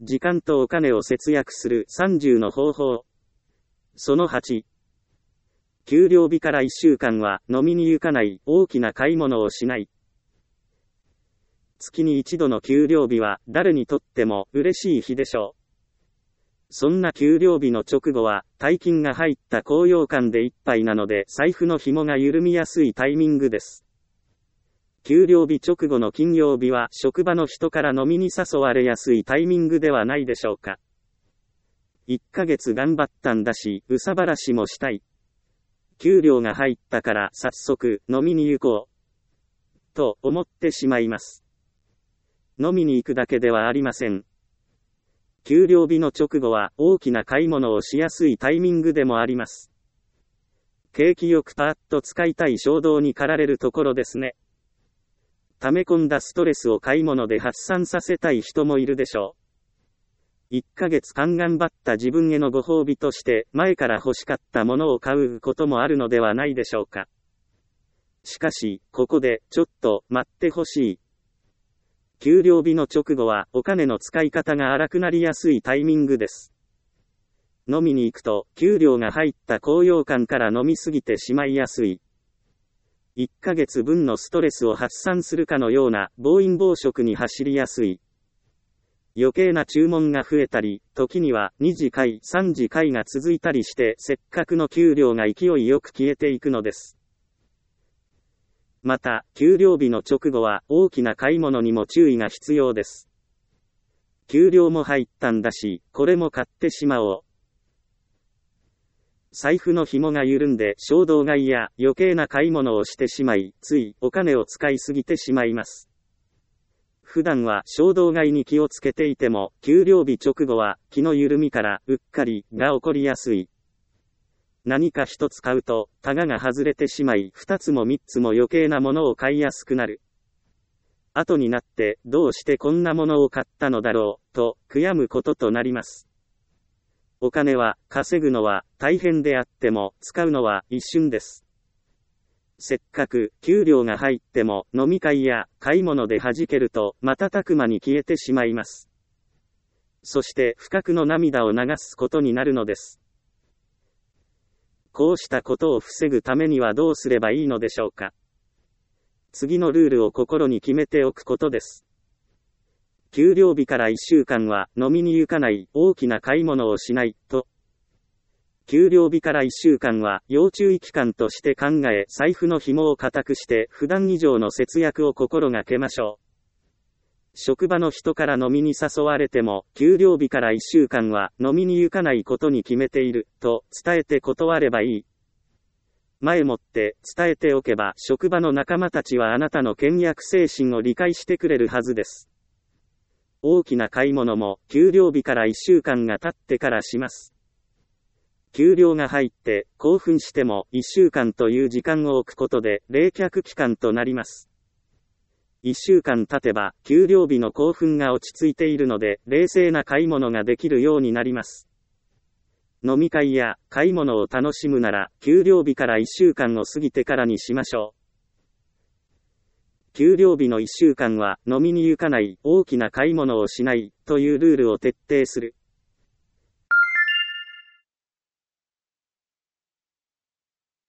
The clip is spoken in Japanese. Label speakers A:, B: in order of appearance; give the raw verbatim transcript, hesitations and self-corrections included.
A: 時間とお金を節約するさんじゅうの方法。そのはち。給料日からいっしゅうかんは飲みに行かない、大きな買い物をしない。月に一度の給料日は誰にとっても嬉しい日でしょう。そんな給料日の直後は大金が入った高揚感でいっぱいなので財布の紐が緩みやすいタイミングです。給料日直後の金曜日は職場の人から飲みに誘われやすいタイミングではないでしょうか。いっかげつ頑張ったんだし、憂さ晴らしもしたい。給料が入ったから早速飲みに行こう。と思ってしまいます。飲みに行くだけではありません。給料日の直後は大きな買い物をしやすいタイミングでもあります。景気よくパーッと使いたい衝動に駆られるところですね。溜め込んだストレスを買い物で発散させたい人もいるでしょう。いっかげつかん頑張った自分へのご褒美として前から欲しかったものを買うこともあるのではないでしょうか。しかし、ここでちょっと待ってほしい。給料日の直後はお金の使い方が荒くなりやすいタイミングです。飲みに行くと給料が入った高揚感から飲みすぎてしまいやすい。いっかげつぶんのストレスを発散するかのような暴飲暴食に走りやすい。余計な注文が増えたり、時にはにじかい、さんじかいが続いたりして、せっかくの給料が勢いよく消えていくのです。また、給料日の直後は大きな買い物にも注意が必要です。給料も入ったんだし、これも買ってしまおう。財布の紐が緩んで衝動買いや余計な買い物をしてしまい、ついお金を使いすぎてしまいます。普段は衝動買いに気をつけていても、給料日直後は気の緩みからうっかりが起こりやすい。何か一つ買うと、タガが外れてしまい、二つも三つも余計なものを買いやすくなる。後になって、どうしてこんなものを買ったのだろう、と悔やむこととなります。お金は稼ぐのは大変であっても使うのは一瞬です。せっかく給料が入っても飲み会や買い物で弾けると瞬く間に消えてしまいます。そして不覚の涙を流すことになるのです。こうしたことを防ぐためにはどうすればいいのでしょうか。次のルールを心に決めておくことです。給料日からいっしゅうかんは飲みに行かない、大きな買い物をしない、と。給料日からいっしゅうかんは要注意期間として考え、財布の紐を固くして普段以上の節約を心がけましょう。職場の人から飲みに誘われても、給料日からいっしゅうかんは飲みに行かないことに決めている、と伝えて断ればいい。前もって伝えておけば職場の仲間たちはあなたの倹約精神を理解してくれるはずです。大きな買い物も給料日からいっしゅうかんが経ってからします。給料が入って興奮してもいっしゅうかんという時間を置くことで冷却期間となります。いっしゅうかん経てば給料日の興奮が落ち着いているので冷静な買い物ができるようになります。飲み会や買い物を楽しむなら給料日からいっしゅうかんを過ぎてからにしましょう。給料日のいっしゅうかんは飲みに行かない、大きな買い物をしない、というルールを徹底する。